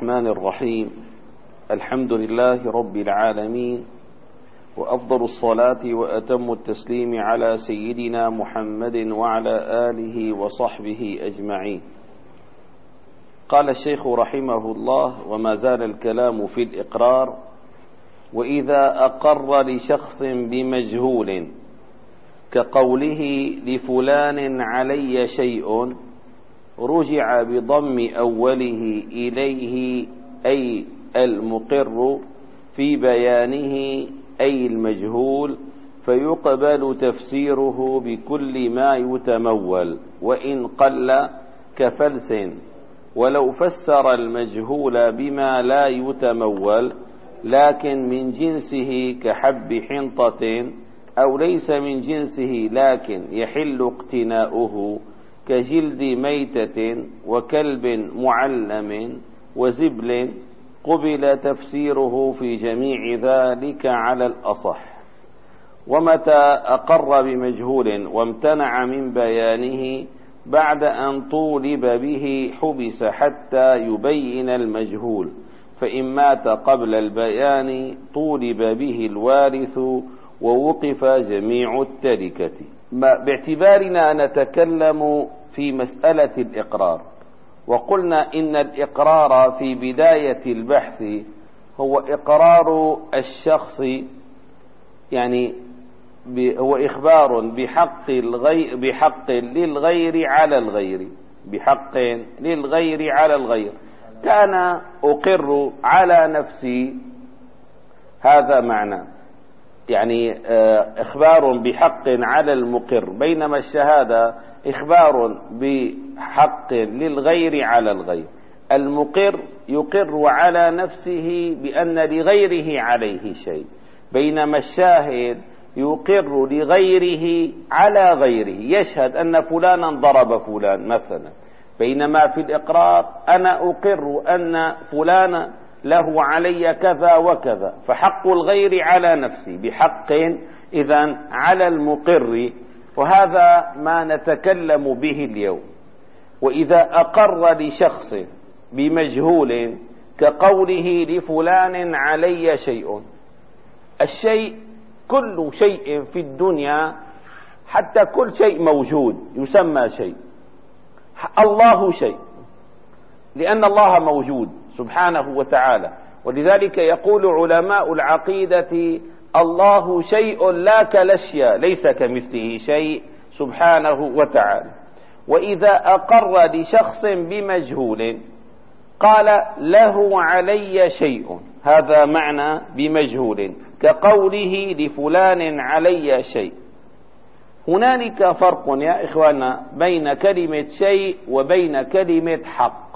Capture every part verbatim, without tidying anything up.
الرحمن الرحيم. الحمد لله رب العالمين، وأفضل الصلاة وأتم التسليم على سيدنا محمد وعلى آله وصحبه أجمعين. قال الشيخ رحمه الله: وما زال الكلام في الإقرار. وإذا أقر لشخص بمجهول كقوله لفلان علي شيء، رجع بضم أوله إليه أي المقر في بيانه أي المجهول، فيقبل تفسيره بكل ما يتمول وإن قل كفلس، ولو فسر المجهول بما لا يتمول لكن من جنسه كحب حنطة، أو ليس من جنسه لكن يحل اقتناؤه كجلد ميتة وكلب معلم وزبل، قبل تفسيره في جميع ذلك على الأصح. ومتى أقر بمجهول وامتنع من بيانه بعد أن طولب به حبس حتى يبين المجهول، فإن مات قبل البيان طولب به الوارث ووقف جميع التركة. باعتبارنا نتكلم في مسألة الإقرار، وقلنا إن الإقرار في بداية البحث هو إقرار الشخص، يعني هو إخبار بحق الغير بحق للغير على الغير بحق للغير على الغير. كان أقر على نفسي، هذا معنى، يعني إخبار بحق على المقر، بينما الشهادة إخبار بحق للغير على الغير. المقر يقر على نفسه بأن لغيره عليه شيء، بينما الشاهد يقر لغيره على غيره، يشهد أن فلانا ضرب فلان مثلا، بينما في الإقرار أنا أقر أن فلانا له علي كذا وكذا، فحق الغير على نفسي بحق إذن على المقر، وهذا ما نتكلم به اليوم. وإذا أقر لشخص بمجهول كقوله لفلان علي شيء، الشيء كل شيء في الدنيا، حتى كل شيء موجود يسمى شيء. الله شيء لأن الله موجود سبحانه وتعالى، ولذلك يقول علماء العقيدة: الله شيء لا كالأشياء، ليس كمثله شيء سبحانه وتعالى. وإذا أقر لشخص بمجهول قال له علي شيء، هذا معنى بمجهول، كقوله لفلان علي شيء. هنالك فرق يا إخوانا بين كلمة شيء وبين كلمة حق.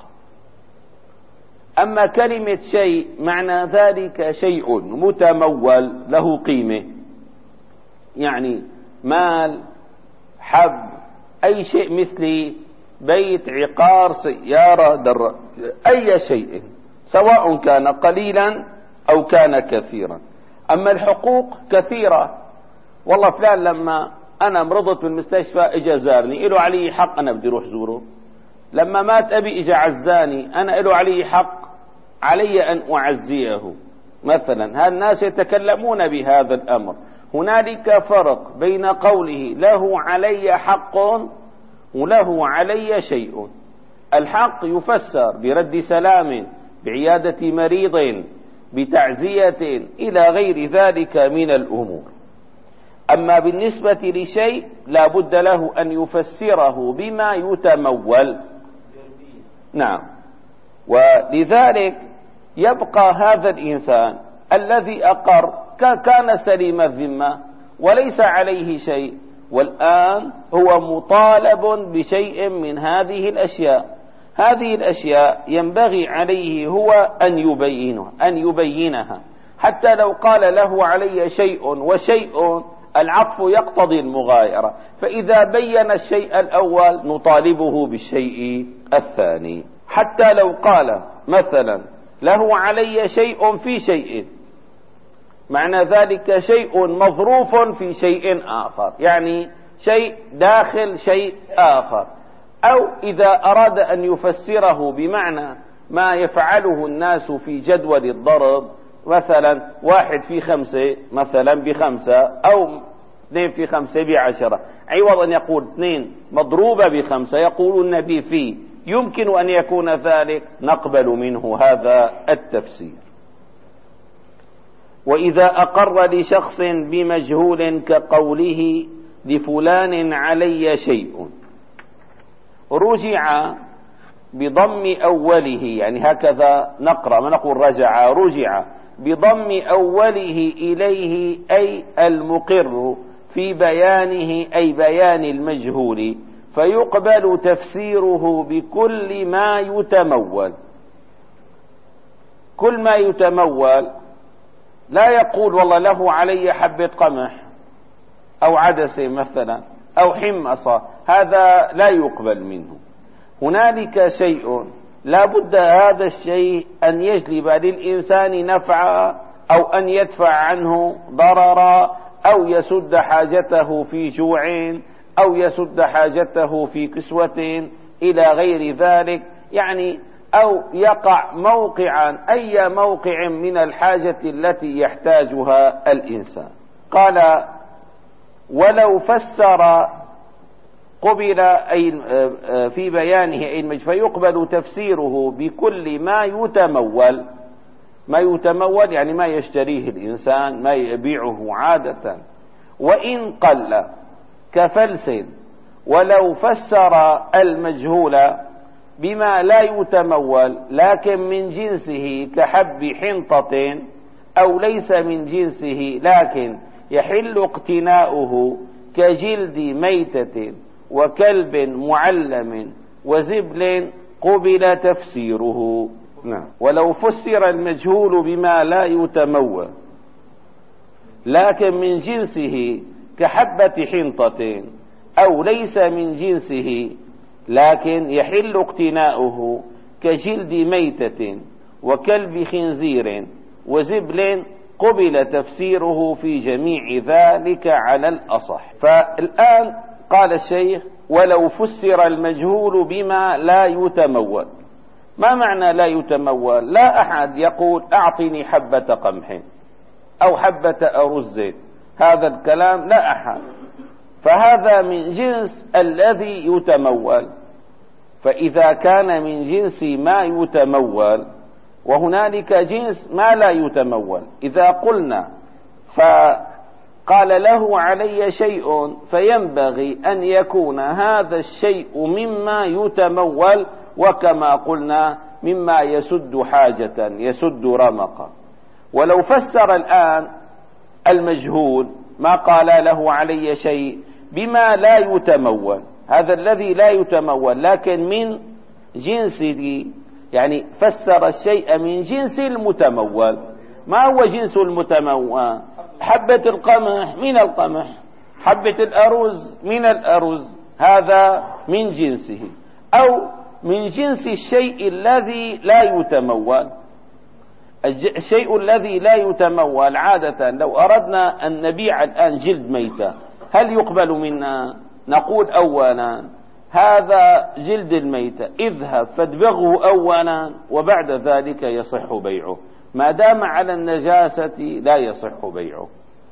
أما كلمة شيء معنى ذلك شيء متمول له قيمة، يعني مال، حب، أي شيء مثل بيت، عقار، سيارة، در، أي شيء سواء كان قليلا أو كان كثيرا. أما الحقوق كثيرة، والله فلان لما أنا مرضت بالمستشفى إجا زارني، إله علي حق، أنا بدي روح زوره. لما مات أبي إجا عزاني، أنا إله علي حق، علي أن أعزيه مثلا. هذا الناس يتكلمون بهذا الأمر. هنالك فرق بين قوله له علي حق وله علي شيء. الحق يفسر برد سلام، بعيادة مريض، بتعزية، إلى غير ذلك من الأمور. أما بالنسبة لشيء لا بد له أن يفسره بما يتمول. نعم. ولذلك يبقى هذا الإنسان الذي أقر كان سليم الذمة وليس عليه شيء، والآن هو مطالب بشيء من هذه الأشياء. هذه الأشياء ينبغي عليه هو أن يبينها أن يبينها حتى لو قال له علي شيء وشيء، العطف يقتضي المغايرة، فإذا بين الشيء الأول نطالبه بالشيء الثاني. حتى لو قال مثلا له علي شيء في شيء، معنى ذلك شيء مظروف في شيء آخر، يعني شيء داخل شيء آخر. أو إذا أراد أن يفسره بمعنى ما يفعله الناس في جدول الضرب، مثلا واحد في خمسة مثلا بخمسة، أو اثنين في خمسة بعشرة، عوض أن يقول اثنين مضروبة بخمسة يقول النبي فيه يمكن أن يكون ذلك، نقبل منه هذا التفسير. وإذا أقر لشخص بمجهول كقوله لفلان علي شيء، رجع بضم أوله، يعني هكذا نقرأ، ما نقول رجع، رجع بضم أوله إليه أي المقر في بيانه أي بيان المجهول، فيقبل تفسيره بكل ما يتمول. كل ما يتمول، لا يقول والله له علي حبة قمح أو عدسة مثلا أو حمصة، هذا لا يقبل منه. هنالك شيء لا بد هذا الشيء أن يجلب للإنسان نفعا، أو أن يدفع عنه ضررا، أو يسد حاجته في جوع، أو يسد حاجته في كسوة إلى غير ذلك، يعني أو يقع موقعا أي موقع من الحاجة التي يحتاجها الإنسان. قال ولو فسر قبل أي في بيانه أي فيقبل تفسيره بكل ما يتمول. ما يتمول يعني ما يشتريه الإنسان، ما يبيعه عادة، وإن قل كفلس. ولو فسر المجهول بما لا يتمول لكن من جنسه كحب حنطة، أو ليس من جنسه لكن يحل اقتناؤه كجلد ميتة وكلب معلم وزبل، قبل تفسيره. نعم. ولو فسر المجهول بما لا يتمول لكن من جنسه كحبة حنطة، أو ليس من جنسه لكن يحل اقتناؤه كجلد ميتة وكلب خنزير وزبل، قبل تفسيره في جميع ذلك على الأصح. فالآن قال الشيخ ولو فسر المجهول بما لا يتمول. ما معنى لا يتمول؟ لا أحد يقول أعطني حبة قمح أو حبة أرز، هذا الكلام لا أحد، فهذا من جنس الذي يتمول. فإذا كان من جنس ما يتمول وهنالك جنس ما لا يتمول، إذا قلنا فقال له علي شيء، فينبغي أن يكون هذا الشيء مما يتمول، وكما قلنا مما يسد حاجة يسد رمقا. ولو فسر الآن المجهول ما قال له علي شيء بما لا يتمول، هذا الذي لا يتمول لكن من جنسه، يعني فسر الشيء من جنس المتمول. ما هو جنس المتمول؟ حبة القمح من القمح، حبة الأرز من الأرز، هذا من جنسه، أو من جنس الشيء الذي لا يتمول. الشيء الذي لا يتمول عادة لو أردنا أن نبيع الآن جلد ميتة، هل يقبل منا؟ نقول أولا هذا جلد الميتة، اذهب فادبغه أولا وبعد ذلك يصح بيعه، ما دام على النجاسة لا يصح بيعه.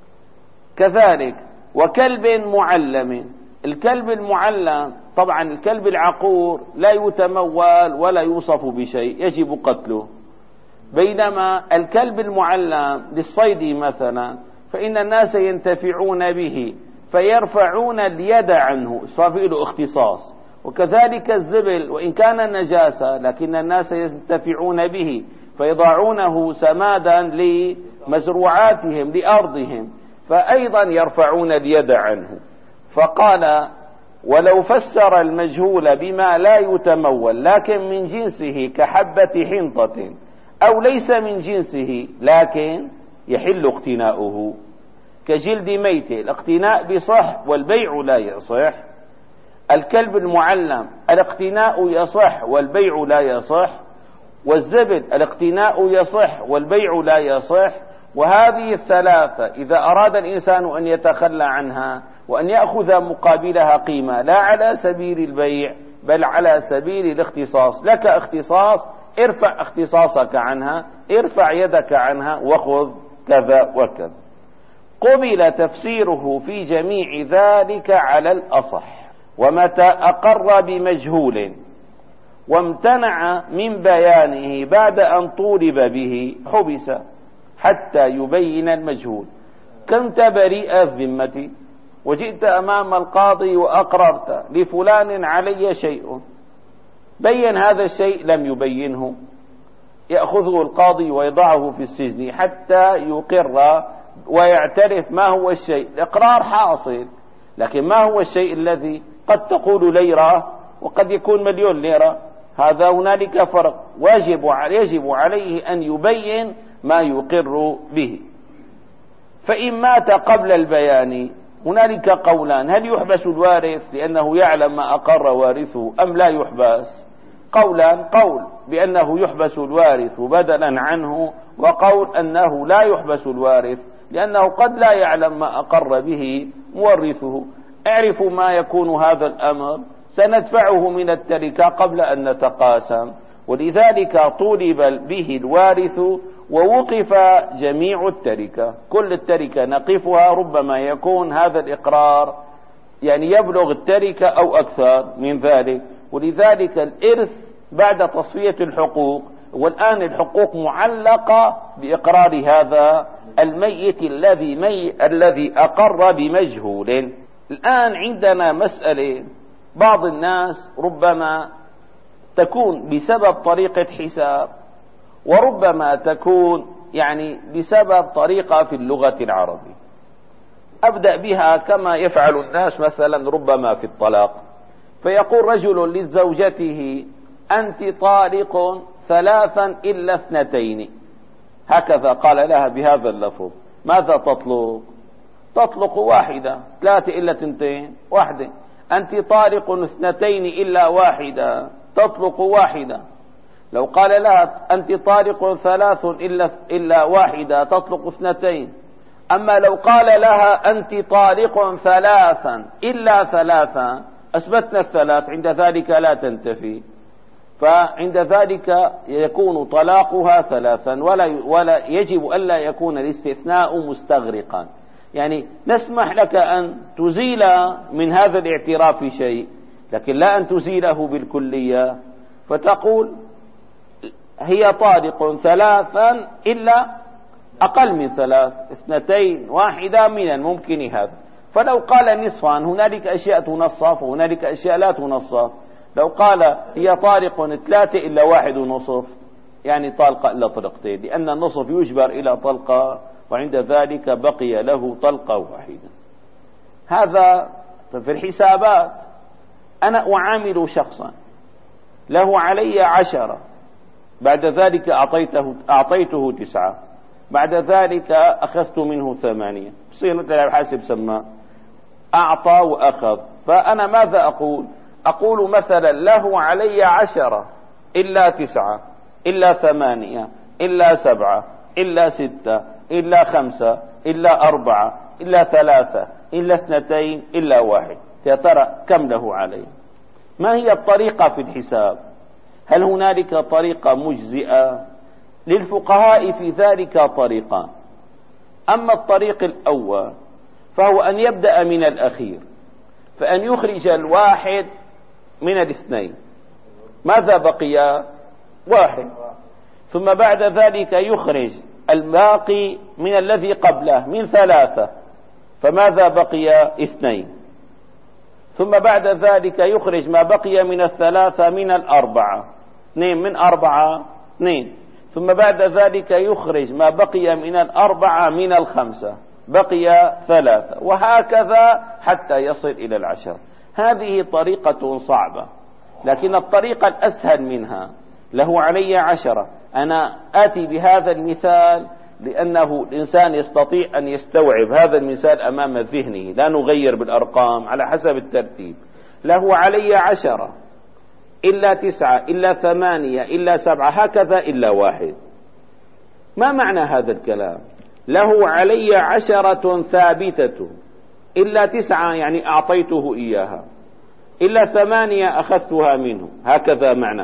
كذلك وكلب معلم، الكلب المعلم طبعا الكلب العقور لا يتمول ولا يوصف بشيء، يجب قتله، بينما الكلب المعلم للصيد مثلا فإن الناس ينتفعون به فيرفعون اليد عنه، صار له اختصاص. وكذلك الزبل وإن كان نجاسة لكن الناس ينتفعون به فيضعونه سمادا لمزروعاتهم لأرضهم، فأيضا يرفعون اليد عنه. فقال ولو فسر المجهول بما لا يتمول لكن من جنسه كحبة حنطة، أو ليس من جنسه لكن يحل اقتناؤه كجلد ميت، الاقتناء بصح والبيع لا يصح. الكلب المعلم الاقتناء يصح والبيع لا يصح. والزبد الاقتناء يصح والبيع لا يصح. وهذه الثلاثة إذا أراد الإنسان أن يتخلى عنها وأن يأخذ مقابلها قيمة لا على سبيل البيع بل على سبيل الاختصاص، لك اختصاص ارفع اختصاصك عنها، ارفع يدك عنها وخذ كذا وكذا. قبل تفسيره في جميع ذلك على الأصح. ومتى أقر بمجهول وامتنع من بيانه بعد أن طولب به حبس حتى يبين المجهول. كنت بريء الذمة وجئت أمام القاضي وأقررت لفلان علي شيء، بين هذا الشيء لم يبينه، يأخذه القاضي ويضعه في السجن حتى يقر ويعترف ما هو الشيء. الإقرار حاصل، لكن ما هو الشيء الذي قد تقول ليرة وقد يكون مليون ليرة؟ هذا هنالك فرق. واجب يجب عليه أن يبين ما يقر به. فإن مات قبل البيان هنالك قولان: هل يحبس الوارث لأنه يعلم ما أقر وارثه أم لا يحبس؟ قولان: قول بأنه يحبس الوارث بدلا عنه، وقول أنه لا يحبس الوارث لأنه قد لا يعلم ما أقر به مورثه. اعرفوا ما يكون هذا الأمر، سندفعه من التركة قبل أن نتقاسم. ولذلك طولب به الوارث ووقف جميع التركة، كل التركة نقفها. ربما يكون هذا الإقرار يعني يبلغ التركة أو أكثر من ذلك. ولذلك الإرث بعد تصفية الحقوق، والآن الحقوق معلقة بإقرار هذا الميت الذي مي الذي أقر بمجهول. الآن عندنا مسألة، بعض الناس ربما تكون بسبب طريقة حساب، وربما تكون يعني بسبب طريقة في اللغة العربية. أبدأ بها كما يفعل الناس مثلا ربما في الطلاق، فيقول رجل لزوجته: أنت طالق ثلاثا إلا اثنتين، هكذا قال لها بهذا اللفظ. ماذا تطلق؟ تطلق واحدة. ثلاثة إلا اثنتين، واحدة. أنت طالق اثنتين إلا واحدة، تطلق واحدة. لو قال لها أنت طالق ثلاث إلا, إلا واحدة، تطلق اثنتين. أما لو قال لها أنت طالق ثلاثا إلا ثلاثا، أثبتنا الثلاث، عند ذلك لا تنتفي، فعند ذلك يكون طلاقها ثلاثا، ولا, ولا يجب ألا يكون الاستثناء مستغرقا. يعني نسمح لك أن تزيل من هذا الاعتراف شيء، لكن لا أن تزيله بالكلية. فتقول هي طالق ثلاثا إلا أقل من ثلاث، اثنتين، واحدة، من الممكن هذا. فلو قال نصفا، هنالك أشياء تنصف وهنالك أشياء لا تنصف. لو قال هي طالق ثلاثة إلا واحد ونصف، يعني طلقة إلا طلقتين، لأن النصف يجبر إلى طلقة، وعند ذلك بقي له طلقة واحدة. هذا في الحسابات. أنا أعامل شخصا له علي عشرة، بعد ذلك أعطيته, أعطيته تسعة، بعد ذلك أخذت منه ثمانية، بصير مثل حاسب سماء، أعطى وأخذ. فأنا ماذا أقول؟ أقول مثلا له علي عشرة إلا تسعة إلا ثمانية إلا سبعة إلا ستة إلا خمسة إلا أربعة إلا ثلاثة إلا اثنتين إلا واحد. يا ترى كم له علي؟ ما هي الطريقة في الحساب؟ هل هنالك طريقة مجزئة؟ للفقهاء في ذلك طريقان. أما الطريق الأول فهو أن يبدأ من الأخير، فأن يخرج الواحد من الاثنين، ماذا بقي؟ واحد. ثم بعد ذلك يخرج الباقي من الذي قبله من ثلاثة، فماذا بقي؟ اثنين. ثم بعد ذلك يخرج ما بقي من الثلاثة من الأربعة، اثنين من أربعة، اثنين. ثم بعد ذلك يخرج ما بقي من الأربعة من الخمسة، بقي ثلاثة، وهكذا حتى يصل إلى العشر. هذه طريقة صعبة، لكن الطريقة الأسهل منها له علي عشرة. أنا آتي بهذا المثال لأنه الإنسان يستطيع أن يستوعب هذا المثال أمام ذهنه، لا نغير بالأرقام على حسب الترتيب. له علي عشرة إلا تسعة إلا ثمانية إلا سبعة، هكذا إلا واحد. ما معنى هذا الكلام؟ له علي عشرة ثابتة إلا تسعة يعني أعطيته إياها، إلا ثمانية أخذتها منه، هكذا معنى.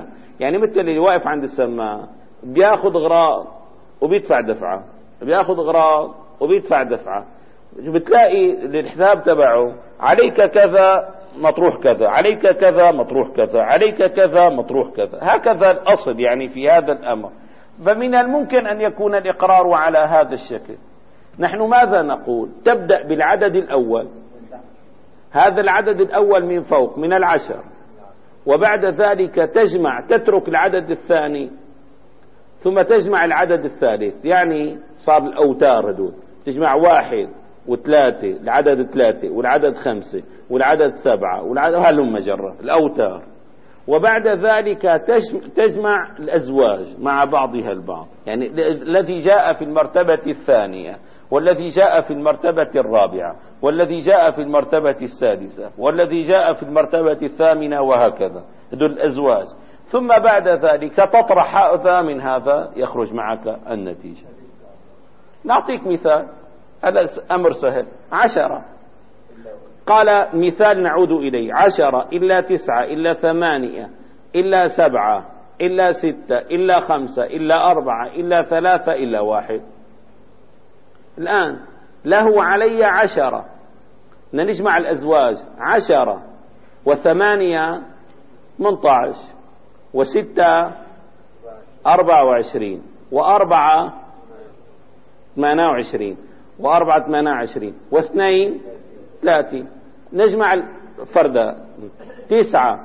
يعني مثل اللي واقف عند السماء بياخذ غراض وبيدفع دفعة، بياخذ غراض وبيدفع دفعة، بتلاقي الحساب تبعه عليك كذا مطروح كذا، عليك كذا مطروح كذا، عليك كذا مطروح كذا، هكذا الأصل يعني في هذا الأمر. فمن الممكن أن يكون الإقرار على هذا الشكل. نحن ماذا نقول؟ تبدأ بالعدد الأول، هذا العدد الأول من فوق من العشر، وبعد ذلك تجمع تترك العدد الثاني ثم تجمع العدد الثالث، يعني صار الأوتار هدول تجمع واحد وثلاثة العدد ثلاثة والعدد خمسة والعدد سبعة والعدد هلم جرة الأوتار، وبعد ذلك تجمع الأزواج مع بعضها البعض، يعني الذي جاء في المرتبة الثانية والذي جاء في المرتبة الرابعة والذي جاء في المرتبة السادسة والذي جاء في المرتبة الثامنة وهكذا، هذول الأزواج. ثم بعد ذلك تطرح هذا من هذا يخرج معك النتيجة. نعطيك مثال، هذا أمر سهل. عشرة، قال مثال نعود إليه، عشرة إلا تسعة إلا ثمانية إلا سبعة إلا ستة إلا خمسة إلا أربعة إلا ثلاثة إلا واحد. الآن له علي عشرة، نجمع الأزواج، عشرة وثمانية منطعش وستة أربعة وعشرين وأربعة ثمانية وعشرين وأربعة ثمانية وعشرين واثنين ثلاثين. نجمع الفردة، تسعة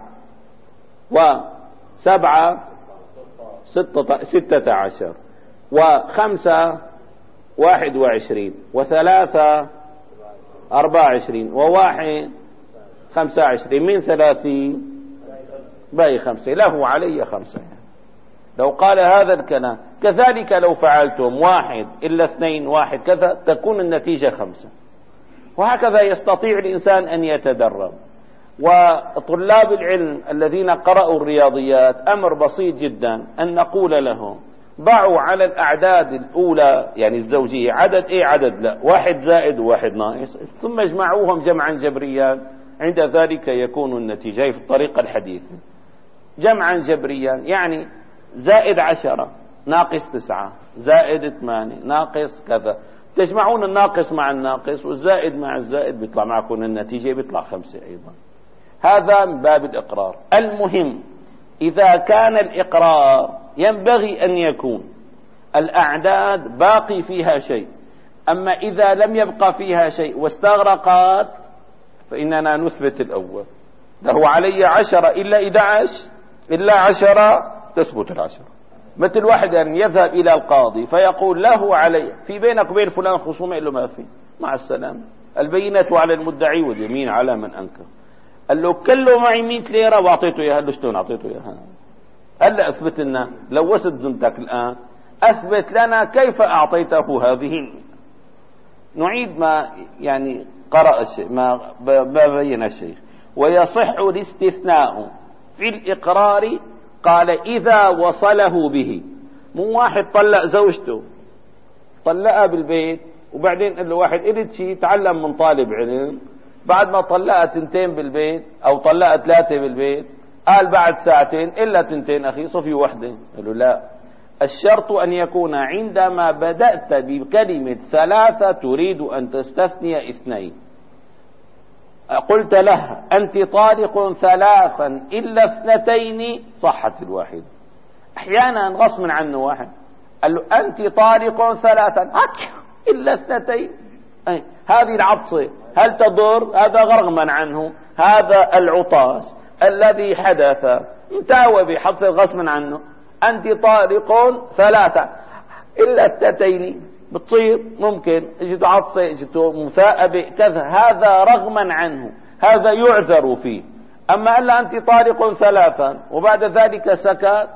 وسبعة ستة, ستة عشر وخمسة واحد وعشرين وثلاثة أربعة وعشرين وواحد خمسة وعشرين، من ثلاثين باقي خمسة، له علي خمسة. لو قال هذا الكلام كذلك لو فعلتم واحد إلا اثنين واحد كذا تكون النتيجة خمسة. وهكذا يستطيع الإنسان أن يتدرب. وطلاب العلم الذين قرأوا الرياضيات أمر بسيط جدا أن نقول لهم ضعوا على الأعداد الأولى يعني الزوجية عدد إيه عدد لا، واحد زائد وواحد ناقص، ثم اجمعوهم جمعا جبريا، عند ذلك يكون النتيجة في الطريقة الحديثة جمعا جبريا، يعني زائد عشرة ناقص تسعة زائد ثمانية ناقص كذا، تجمعون الناقص مع الناقص والزائد مع الزائد بيطلع معكم النتيجة بيطلع خمسة أيضا. هذا من باب الإقرار. المهم إذا كان الإقرار ينبغي أن يكون الأعداد باقي فيها شيء، أما إذا لم يبقى فيها شيء واستغرقت فإننا نثبت الأول. له علي عشرة إلا إحدى عشر إلا عشرة تثبت العشرة. مثل واحد أن يذهب إلى القاضي فيقول له علي في بينك وبين فلان خصومة، قال له ما في، مع السلامة، البينة على المدعي واليمين على من أنكر. قال له كله معي مئة ليرة وأعطيته إياها، قال له شلون أعطيته إياها؟ هلا أثبت لنا، لوست زمتك الآن، أثبت لنا كيف أعطيته هذه. نعيد ما يعني قرأ الشيء ما بين الشيخ. ويصح الاستثناء في الإقرار، قال إذا وصله به. مو واحد طلق زوجته طلقها بالبيت وبعدين قال له واحد قلت شيء تعلم من طالب علم، بعد ما طلقها تنتين بالبيت أو طلقها ثلاثة بالبيت، قال بعد ساعتين إلا تنتين أخي صفي وحدة. قال له لا، الشرط أن يكون عندما بدأت بكلمة ثلاثة تريد أن تستثني اثنين. قلت له أنت طالق ثلاثا إلا اثنتين، صحت الواحد. أحيانا غصب عنه واحد قال له أنت طالق ثلاثا إلا اثنتين، هذه العطسة هل تضر؟ هذا غرغما عنه، هذا العطاس الذي حدث انتهى بحطسة غصبا عنه. أنت طالق ثلاثة إلا اثنتين، بتصير ممكن اجت عطسة اجت مثاءبة كذا، هذا رغما عنه، هذا يعذر فيه. أما ألا أنت طالق ثلاثا وبعد ذلك سكت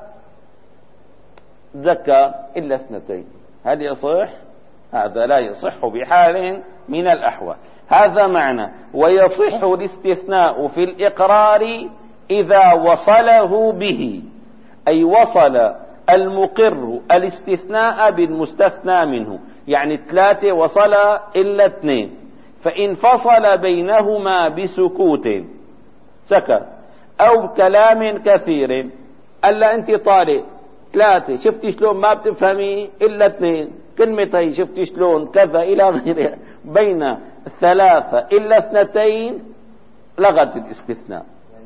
ذكر إلا اثنتين، هل يصح؟ هذا لا يصح بحال من الأحوال. هذا معنى ويصح الاستثناء في الإقرار إذا وصله به، أي وصل المقر الاستثناء بالمستثنى منه، يعني ثلاثة وصل إلا اثنين، فإن فصل بينهما بسكوت سكت أو كلام كثير قال له أنت طالق ثلاثة، شفتي شلون ما بتفهمي إلا اثنين، كلمتين شفتي شلون كذا إلى غيرها، بين الثلاثة إلا اثنتين لغت الاستثناء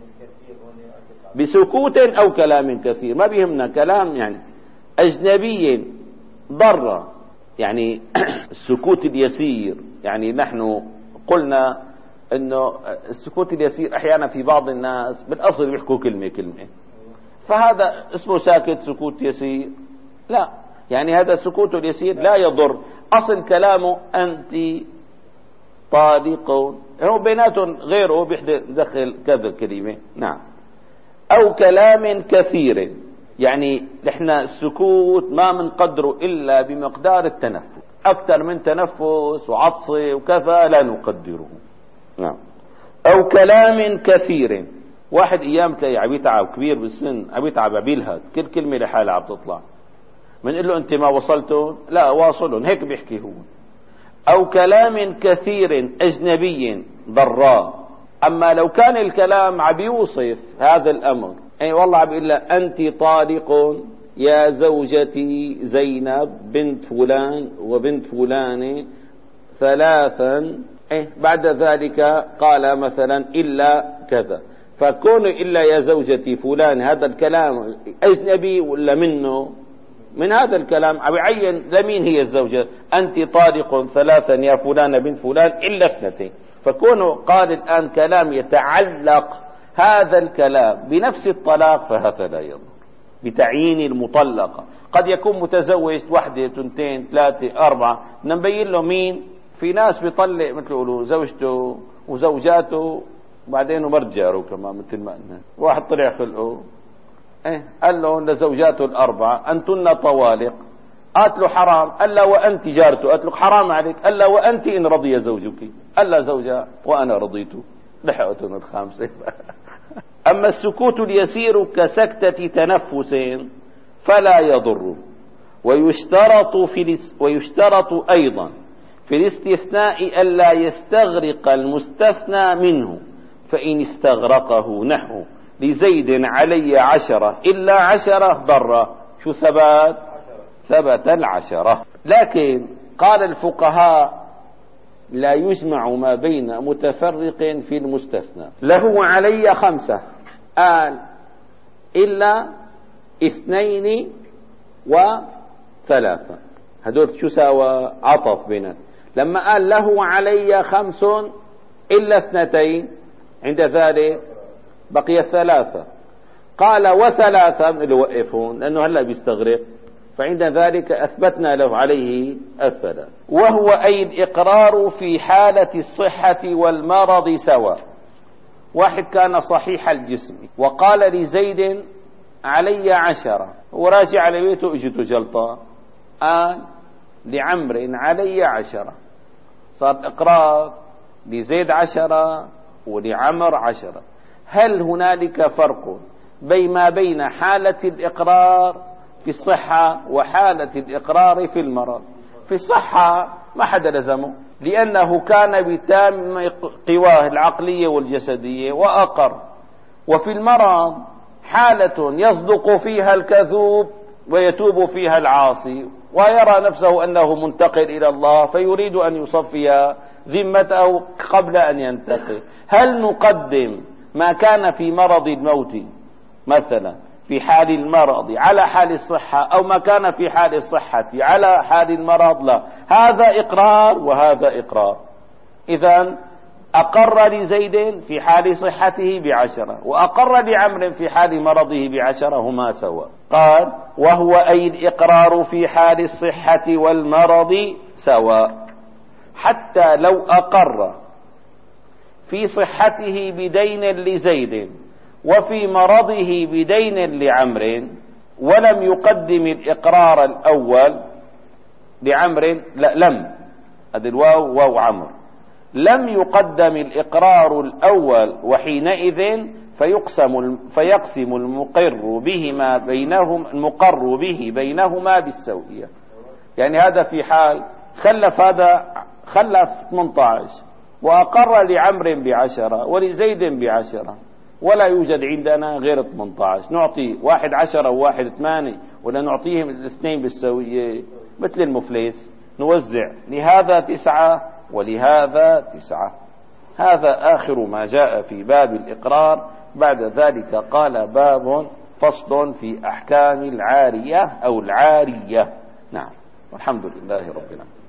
بسكوت أو كلام كثير، ما بيهمنا كلام يعني أجنبي ضر، يعني السكوت اليسير. يعني نحن قلنا انه السكوت اليسير احيانا في بعض الناس بالاصل بيحكوا كلمة كلمة، فهذا اسمه ساكت سكوت يسير؟ لا، يعني هذا السكوت اليسير لا يضر. اصل كلامه انت طالق، هو بيناتهم غيره بيدخل كذا كلمة. نعم. او كلام كثير، يعني نحن السكوت ما منقدره الا بمقدار التنفس، اكثر من تنفس وعطسه وكذا لا نقدره. نعم. او كلام كثير، واحد ايام تلاقي عم يتعب كبير بالسن، عم يتعب عم يلهث، كل كلمه لحالها عم تطلع، بنقول له انت ما وصلتون؟ لا واصلون، هيك بيحكي هو. او كلام كثير اجنبي ضراء. اما لو كان الكلام عم يوصف هذا الامر، اي والله عم يقول لها انت طالق يا زوجتي زينب بنت فلان وبنت فلانة ثلاثا، إيه بعد ذلك قال مثلا إلا كذا، فكون إلا يا زوجتي فلان هذا الكلام أجنبي ولا منه؟ من هذا الكلام عم يعين لمين هي الزوجة. أنت طالق ثلاثا يا فلان بنت فلان إلا اثنتين، فكونه قال الآن كلام يتعلق هذا الكلام بنفس الطلاق فهذا لا يضر بتعيين المطلقة. قد يكون متزوج وحدة اثنتين ثلاثة أربعة، نبين له مين. في ناس بيطلق مثل يقولوا زوجته وزوجاته بعدين ومرجعوا كمان مثل ما قلنا. واحد طلع خلقه ايه قال له لزوجاته الأربعة أنتن طوالق، قالت له حرام، قال له وأنت جارته، قالت له حرام عليك، قال له وأنت إن رضي زوجك، قال له زوجها وأنا رضيت، لحقتهم الخامسة. أما السكوت اليسير كسكتة تنفس فلا يضر. ويشترط في ويشترط أيضا في الاستثناء ألا يستغرق المستثنى منه، فإن استغرقه نحو لزيد علي عشرة إلا عشرة ضر، شو ثبت؟ ثبت العشرة. لكن قال الفقهاء لا يجمع ما بين متفرق في المستثنى. له علي خمسة، قال إلا اثنين وثلاثة، هدول شو ساوى؟ عطف بينات. لما قال له علي خمس إلا اثنتين، عند ذلك بقي الثلاثة. قال وثلاثة اللي وقفون لأنه هلأ بيستغرق، فعند ذلك أثبتنا له عليه الثلاث. وهو أي الإقرار في حالة الصحة والمرض سواء. واحد كان صحيح الجسم وقال لزيد علي عشرة، وراجع على بيته اجته جلطة، قال لعمر علي عشرة، صار إقرار لزيد عشرة ولعمر عشرة. هل هنالك فرق بين ما بين حالة الإقرار في الصحة وحالة الإقرار في المرض؟ في الصحة ما حدا لزمه لأنه كان بتام قواه العقلية والجسدية وأقر. وفي المرض حالة يصدق فيها الكذوب ويتوب فيها العاصي ويرى نفسه أنه منتقل إلى الله فيريد أن يصفي ذمته قبل أن ينتقل. هل نقدم ما كان في مرض الموت مثلا في حال المرض على حال الصحة، أو ما كان في حال الصحة على حال المرض؟ لا، هذا إقرار وهذا إقرار. إذن أقر لزيد في حال صحته بعشرة وأقر لعمر في حال مرضه بعشرة، هما سواء. قال وهو أي الإقرار في حال الصحة والمرض سواء، حتى لو أقر في صحته بدين لزيد وفي مرضه بدين لعمر ولم يقدم الإقرار الأول لعمر، لا لم هذا الواو واو عمر، لم يقدم الإقرار الأول، وحينئذ فيقسم فيقسم المقر بهما بينهم المقر به بينهما بالسوية. يعني هذا في حال خلف هذا خلف ثمانية عشر وأقر لعمر بعشرة ولزيد بعشرة، ولا يوجد عندنا غير ثمانية عشر، نعطي واحد عشرة وواحد ثمانية، ولا نعطيهم الاثنين بالسوية مثل المفلس، نوزع لهذا تسعة ولهذا تسعة. هذا آخر ما جاء في باب الإقرار. بعد ذلك قال باب فصل في أحكام العارية أو العارية. نعم، والحمد لله رب العالمين.